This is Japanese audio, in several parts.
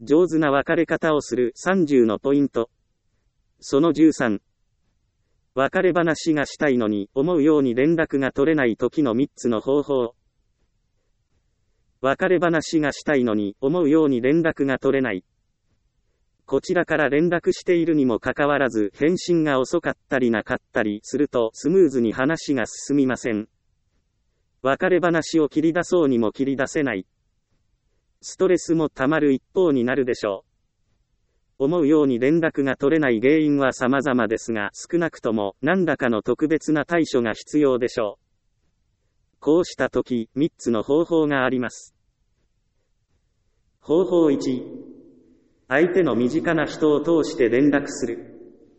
上手な別れ方をする30のポイント。その13。別れ話がしたいのに思うように連絡が取れない時の3つの方法。別れ話がしたいのに思うように連絡が取れない。こちらから連絡しているにもかかわらず返信が遅かったりなかったりするとスムーズに話が進みません。別れ話を切り出そうにも切り出せない。ストレスもたまる一方になるでしょう。思うように連絡が取れない原因は様々ですが、少なくとも何らかの特別な対処が必要でしょう。こうした時、3つの方法があります。方法1、相手の身近な人を通して連絡する。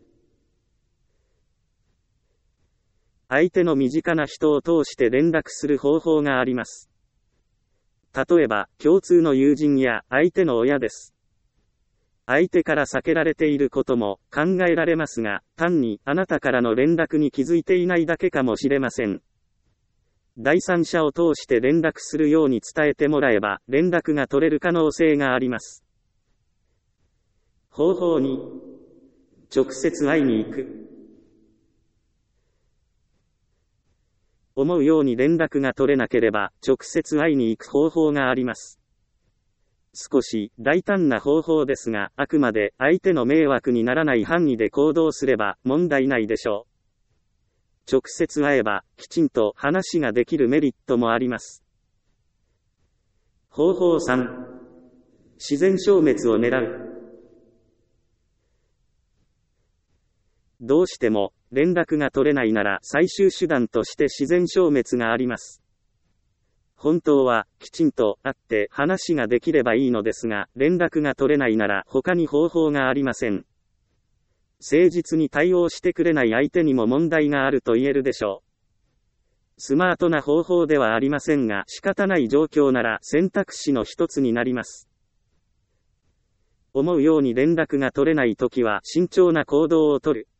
相手の身近な人を通して連絡する方法があります。例えば、共通の友人や相手の親です。相手から避けられていることも考えられますが、単にあなたからの連絡に気づいていないだけかもしれません。第三者を通して連絡するように伝えてもらえば、連絡が取れる可能性があります。方法2、直接会いに行く。思うように連絡が取れなければ、直接会いに行く方法があります。少し大胆な方法ですが、あくまで相手の迷惑にならない範囲で行動すれば問題ないでしょう。直接会えば、きちんと話ができるメリットもあります。方法3、自然消滅を狙う。どうしても連絡が取れないなら最終手段として自然消滅があります。本当はきちんと会って話ができればいいのですが、連絡が取れないなら他に方法がありません。誠実に対応してくれない相手にも問題があると言えるでしょう。スマートな方法ではありませんが、仕方ない状況なら選択肢の一つになります。思うように連絡が取れないときは慎重な行動をとる。